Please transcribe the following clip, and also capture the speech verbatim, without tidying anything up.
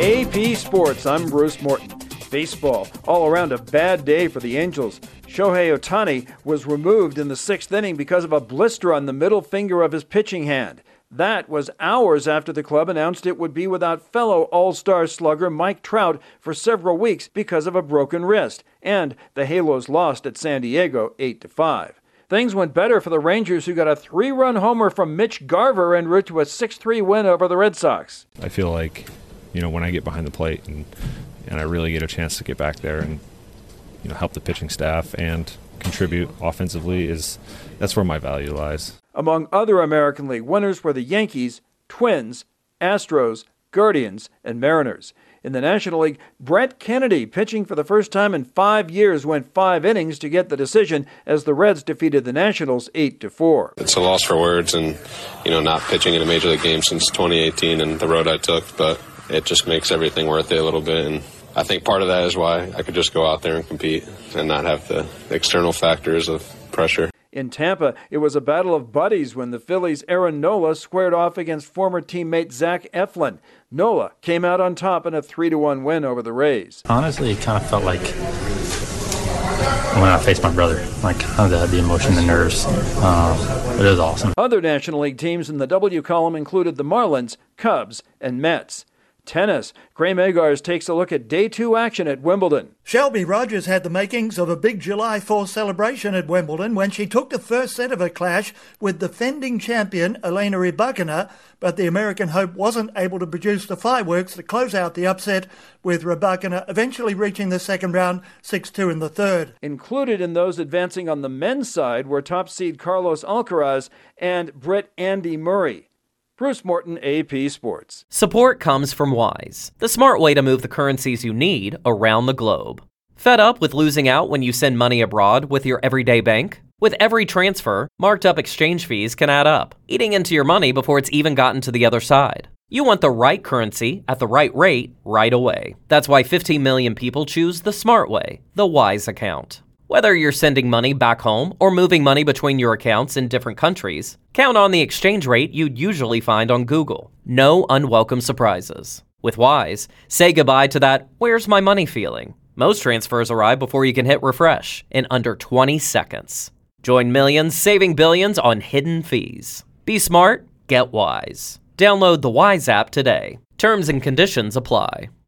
A P Sports, I'm Bruce Morton. Baseball, all around a bad day for the Angels. Shohei Ohtani was removed in the sixth inning because of a blister on the middle finger of his pitching hand. That was hours after the club announced it would be without fellow All-Star slugger Mike Trout for several weeks because of a broken wrist. And the Halos lost at San Diego eight to five. Things went better for the Rangers, who got a three-run homer from Mitch Garver en route to a six three win over the Red Sox. I feel like, you know, when I get behind the plate and and I really get a chance to get back there and, you know, help the pitching staff and contribute offensively, is that's where my value lies. Among other American League winners were the Yankees, Twins, Astros, Guardians, and Mariners. In the National League, Brett Kennedy, pitching for the first time in five years, went five innings to get the decision as the Reds defeated the Nationals eight to four. It's a loss for words, and, you know, not pitching in a major league game since twenty eighteen and the road I took, but it just makes everything worth it a little bit, and I think part of that is why I could just go out there and compete and not have the external factors of pressure. In Tampa, it was a battle of buddies when the Phillies' Aaron Nola squared off against former teammate Zach Eflin. Nola came out on top in a three to one win over the Rays. Honestly, it kind of felt like when I faced my brother, like kind of the emotion, the nerves. Uh, it was awesome. Other National League teams in the W column included the Marlins, Cubs, and Mets. Tennis. Graeme Agars takes a look at day two action at Wimbledon. Shelby Rogers had the makings of a big July fourth celebration at Wimbledon when she took the first set of a clash with defending champion Elena Rybakina, but the American hope wasn't able to produce the fireworks to close out the upset, with Rybakina eventually reaching the second round six two in the third. Included in those advancing on the men's side were top seed Carlos Alcaraz and Brit Andy Murray. Bruce Morton, A P Sports. Support comes from Wise, the smart way to move the currencies you need around the globe. Fed up with losing out when you send money abroad with your everyday bank? With every transfer, marked up exchange fees can add up, eating into your money before it's even gotten to the other side. You want the right currency at the right rate right away. That's why fifteen million people choose the smart way, the Wise account. Whether you're sending money back home or moving money between your accounts in different countries, count on the exchange rate you'd usually find on Google. No unwelcome surprises. With Wise, say goodbye to that "where's my money" feeling. Most transfers arrive before you can hit refresh in under twenty seconds. Join millions saving billions on hidden fees. Be smart, get Wise. Download the Wise app today. Terms and conditions apply.